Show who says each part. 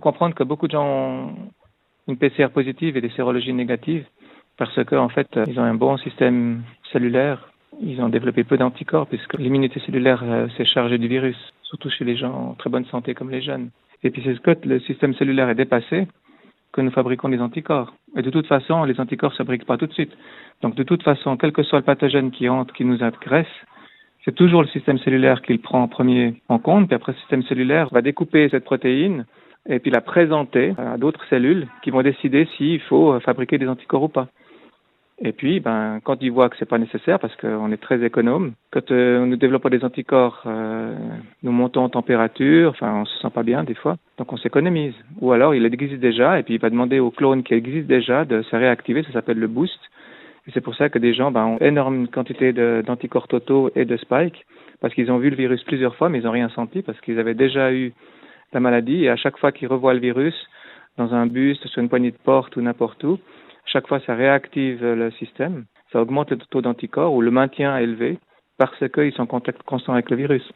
Speaker 1: comprendre que beaucoup de gens ont une PCR positive et des sérologies négatives parce que en fait, ils ont un bon système cellulaire. Ils ont développé peu d'anticorps puisque l'immunité cellulaire s'est chargée du virus, surtout chez les gens en très bonne santé comme les jeunes. Et puis c'est que le système cellulaire est dépassé que nous fabriquons des anticorps. Et de toute façon, les anticorps ne se fabriquent pas tout de suite. Donc de toute façon, quel que soit le pathogène qui entre, qui nous agresse, c'est toujours le système cellulaire qui le prend en premier en compte, puis après le système cellulaire va découper cette protéine et puis la présenter à d'autres cellules qui vont décider s'il faut fabriquer des anticorps ou pas. Et puis, quand ils voient que c'est pas nécessaire, parce qu'on est très économe, quand nous développons des anticorps, nous montons en température, on se sent pas bien des fois, donc on s'économise. Ou alors il existe déjà, et puis il va demander au clone qui existe déjà de se réactiver, ça s'appelle le boost. Et c'est pour ça que des gens ont énorme quantité d'anticorps totaux et de spike, parce qu'ils ont vu le virus plusieurs fois, mais ils n'ont rien senti, parce qu'ils avaient déjà eu la maladie, et à chaque fois qu'ils revoient le virus, dans un buste, sur une poignée de porte ou n'importe où, chaque fois, ça réactive le système, ça augmente le taux d'anticorps ou le maintient élevé parce qu'ils sont en contact constant avec le virus.